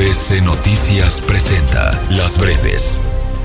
ABC Noticias presenta Las Breves.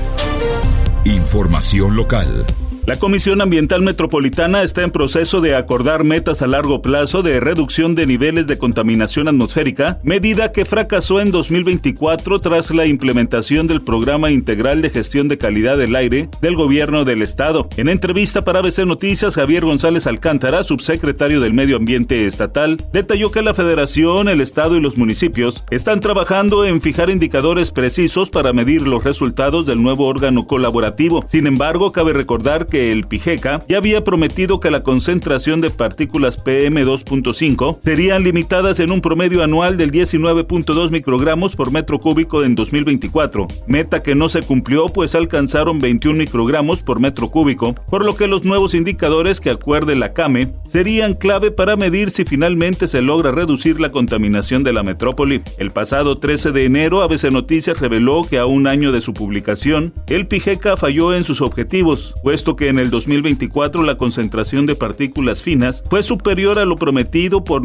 Información local. La Comisión Ambiental Metropolitana está en proceso de acordar metas a largo plazo de reducción de niveles de contaminación atmosférica, medida que fracasó en 2024 tras la implementación del Programa Integral de Gestión de Calidad del Aire del Gobierno del Estado. En entrevista para ABC Noticias, Javier González Alcántara, subsecretario del Medio Ambiente Estatal, detalló que la Federación, el Estado y los municipios están trabajando en fijar indicadores precisos para medir los resultados del nuevo órgano colaborativo. Sin embargo, cabe recordar que el PIGECA ya había prometido que la concentración de partículas PM2.5 serían limitadas en un promedio anual del 19.2 microgramos por metro cúbico en 2024, meta que no se cumplió pues alcanzaron 21 microgramos por metro cúbico, por lo que los nuevos indicadores que acuerde la CAME serían clave para medir si finalmente se logra reducir la contaminación de la metrópoli. El pasado 13 de enero, ABC Noticias reveló que a un año de su publicación, el PIGECA falló en sus objetivos, puesto que en el 2024 la concentración de partículas finas fue superior a lo prometido por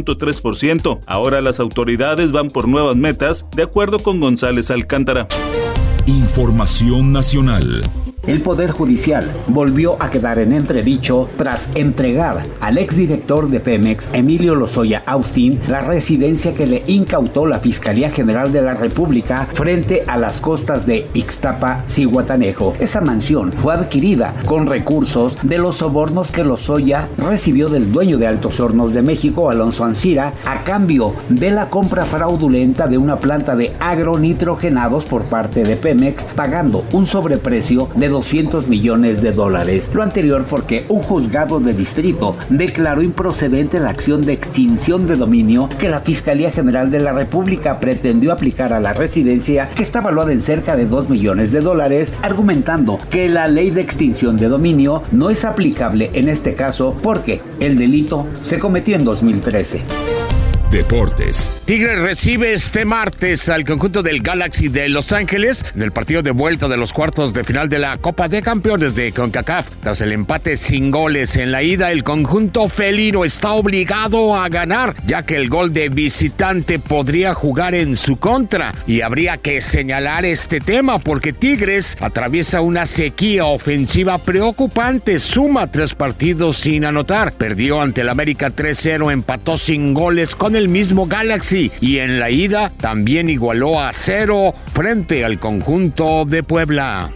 9.3%. Ahora las autoridades van por nuevas metas, de acuerdo con González Alcántara. Información nacional. El Poder Judicial volvió a quedar en entredicho tras entregar al exdirector de Pemex, Emilio Lozoya Austin, la residencia que le incautó la Fiscalía General de la República frente a las costas de Ixtapa, Zihuatanejo. Esa mansión fue adquirida con recursos de los sobornos que Lozoya recibió del dueño de Altos Hornos de México, Alonso Ancira, a cambio de la compra fraudulenta de una planta de agronitrogenados por parte de Pemex, pagando un sobreprecio de $200 millones. Lo anterior porque un juzgado de distrito declaró improcedente la acción de extinción de dominio que la Fiscalía General de la República pretendió aplicar a la residencia, que está valuada en cerca de $2 millones, argumentando que la ley de extinción de dominio no es aplicable en este caso porque el delito se cometió en 2013. Deportes. Tigres recibe este martes al conjunto del Galaxy de Los Ángeles en el partido de vuelta de los cuartos de final de la Copa de Campeones de CONCACAF. Tras el empate sin goles en la ida, el conjunto felino está obligado a ganar, ya que el gol de visitante podría jugar en su contra. Y habría que señalar este tema porque Tigres atraviesa una sequía ofensiva preocupante. Suma 3 partidos sin anotar. Perdió ante el América 3-0, empató sin goles con el mismo Galaxy y en la ida también igualó a 0 frente al conjunto de Puebla.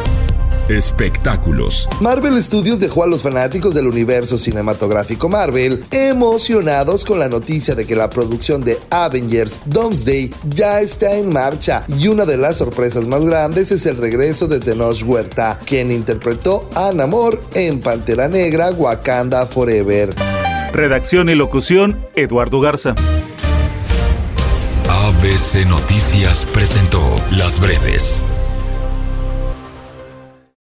Espectáculos. Marvel Studios dejó a los fanáticos del universo cinematográfico Marvel emocionados con la noticia de que la producción de Avengers Doomsday ya está en marcha, y una de las sorpresas más grandes es el regreso de Tenoch Huerta, quien interpretó a Namor en Pantera Negra Wakanda Forever. Redacción y locución, Eduardo Garza. ABC Noticias presentó Las Breves.